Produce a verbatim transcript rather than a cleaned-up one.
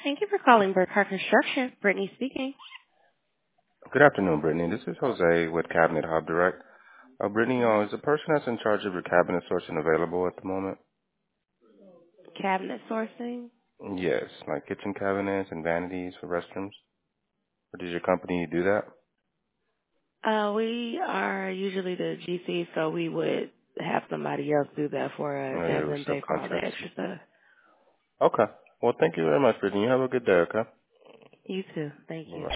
Thank you for calling Burkhardt Construction. Brittany speaking. Good afternoon, Brittany. This is Jose with Cabinet Hub Direct. Uh, Brittany, uh, is the person that's in charge of your cabinet sourcing available at the moment? Cabinet sourcing. Yes, like kitchen cabinets and vanities for restrooms. Or does your company do that? Uh, we are usually the G C, so we would have somebody else do that for us, Or have your them pay for all the subcontractors? extra stuff. Okay. Well, thank you very much, Brittany. You have a good day, okay? You too. Thank you. Bye-bye.